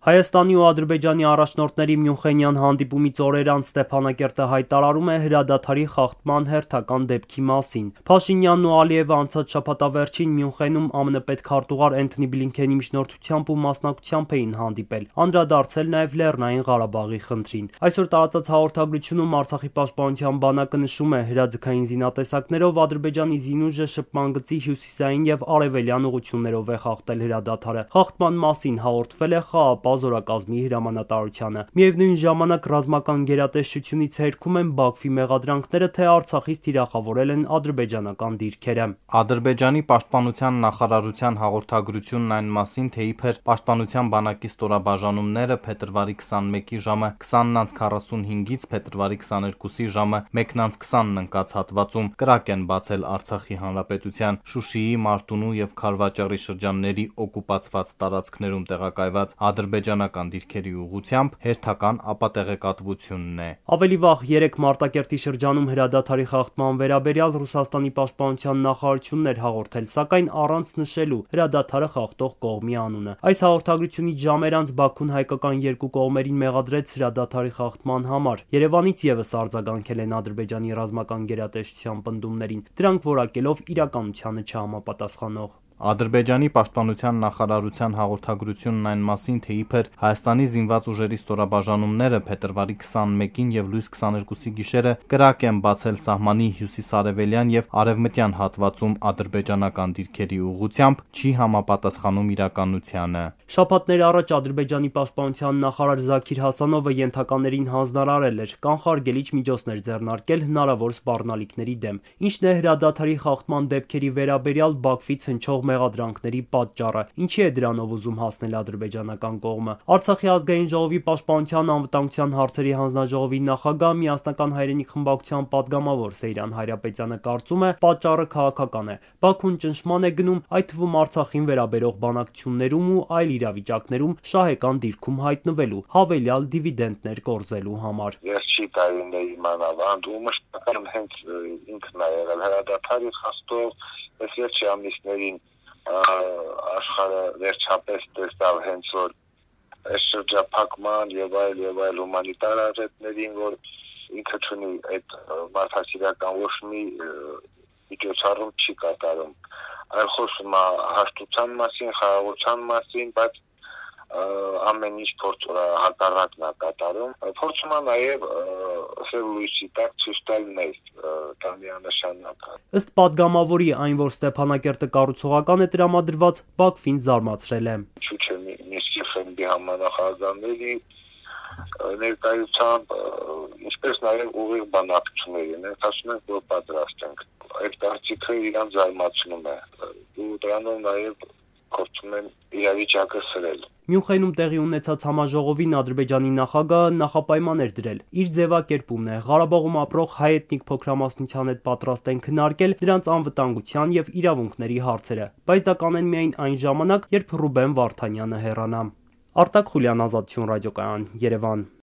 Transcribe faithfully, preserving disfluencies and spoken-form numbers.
Հայաստանի ու Ադրբեջանի առաջնորդների Մյունխենյան հանդիպումից օրեր անց Ստեփանակերտը հայտարարում է հրադադարի խախտման հերթական դեպքի մասին։ Փաշինյանն ու Ալիևը անցած շաբաթավերջին Մյունխենում ԱՄՆ պետքարտուղար Էնթոնի Բլինքենի միջնորդությամբ ու մասնակցությամբ էին հանդիպել, անդրադարձել նաև Լեռնային Ղարաբաղի խնդրին։ Այսօր տարածած հաղորդագրությունում Արցախի պաշտպանության բանակը նշում է, հրաձգային զինատեսակներով Ադրբեջանի զինուժը շփման գծի հյուսիսային եւ արևելյան ուղություններով է խախտել հրադադարը։ Խախտման մասին հաղորդվել է ԽԱՊ զորակազմի հրամանատարությանը։ Միևնույն ժամանակ ռազմական գերատեսչությունից հերքում են Բաքվի մեղադրանքները, թե Արցախից թիրախավորել են ադրբեջանական դիրքերը։ Ադրբեջանի պաշտպանության նախարարության հաղորդագրությունն այն մասին, թե իբր պաշտպանության բանակի ստորաբաժանումները փետրվարի քսանմեկի ժամը քսանն քառասունհինգից փետրվարի քսաներկուսի ժամը մեկն քսանն ընկած հատվածում կրակ են բացել Արցախի հանրապետության Շուշիի, Մարտունու եւ Քարվաճառի շրջանների օկուպացված տարածքներում տեղակայված ադրբեջանական դիրքերի ուղղությամբ հերթական ապատեղեկատվությունն է։ Ավելի վաղ երեկ Մարտակերտի շրջանում հրադադարի խախտման վերաբերյալ Ռուսաստանի պաշտպանության նախարարությունն էր հաղորդել, սակայն առանց նշելու հրադադարը խախտող կողմի անունը։ Այս հաղորդագրությունից ժամեր անց Բաքուն հայկական երկու կողմերին մեղադրեց հրադադարի խախտման համար։ Երևանից եւս արձագանքել են Ադրբեջանի ռազմական գերատեսչության պնդումներին, դրանք որակելով իրականությանը չհամապատասխանող։ Ադրբեջանի պաշտպանության նախարարության հաղորդագրությունն այն մասին, թե իբր Հայաստանի զինված ուժերի ստորաբաժանումները փետրվարի քսանմեկին եւ լույս քսաներկուսի գիշերը կրակ են բացել սահմանի հյուսիսարևելյան եւ արևմտյան հատվածում ադրբեջանական դիրքերի ուղղությամբ, չի համապատասխանում իրականությանը։ Շաբաթներ առաջ Ադրբեջանի պաշտպանության նախարար Զաքիր Հասանովը ենթականերին հանձնարարել էր կանխարգելիչ միջոցներ ձեռնարկել հնարավոր սպառնալիքների դեմ, ինչն է հրադադարի խախտման դեպքերի վերաբերյալ Բաքվից հնչող մեղադրանքների պատճառը, ինչի է դրանով ուզում հասնել ադրբեջանական կողմը։ Արցախի ազգային ժողովի պաշտպանության անվտանգության հարցերի հանձնաժողովի նախագահ Միասնական հայրենիք խմբակցության պատգամավոր Սեյրան Հայրապետյանը կարծում է, պատճառը քաղաքական է։ Բաքուն ճնշման է գնում, այդ թվում Արցախին վերաբերող բանակցություններում ու այլ իրավիճակներում շահեկան դիրքում հայտնվելու, հավելյալ դիվիդենտներ կորզելու համար։ Վերջի տարիների մանավանդ ում հենց ինքն է եղել հրադադարի խախտող, այս վերջի ամիսներին աշխարհը վերջապես տեսավ հենց որ այս շրջափակման եւ այլ եւ այլ հումանիտար արժեքներին, որ ինքը ունի այդ մարդասիրական ոչ մի միջոցառում չի կատարում, այլ խոսում է հաշտության մասին, խաղաղության մասին, բայց ամեն ինչ փորձում է հակառակն է կատարում, փորձում է նաև սև լույսի տակ ցույց տալ մեզ դա միանշանակ։ Ըստ պատգամավորի, այն որ Ստեփանակերտը կառուցողական է տրամադրված, Բաքվին զարմացրել է։ Ինչու՞ չէ Մինսկի խմբի համանախագահների ներկայությամբ, ինչպես նաև ուղիղ բանակցությունների, մենք ասում ենք, որ պատրաստ ենք։ Այդ կարծիքը իրան զարմացնում է, ու դրանով նաև փորձում են իրավիճակը սրել։ Մյունխենում տեղի ունեցած համաժողովին Ադրբեջանի նախագահը նախապայման էր դրել։ Իր ձևակերպումն է Ղարաբաղում ապրող հայ էթնիկ փոքրամասնության հետ պատրաստ են քննարկել դրանց անվտանգության եւ իրավունքների հարցերը, բայց դա կանեն միայն այն ժամանակ, երբ Ռուբեն Վարդանյանը հեռանա։ Արտակ Խուլյան, Ազատություն ռադիոկայան, Երևան։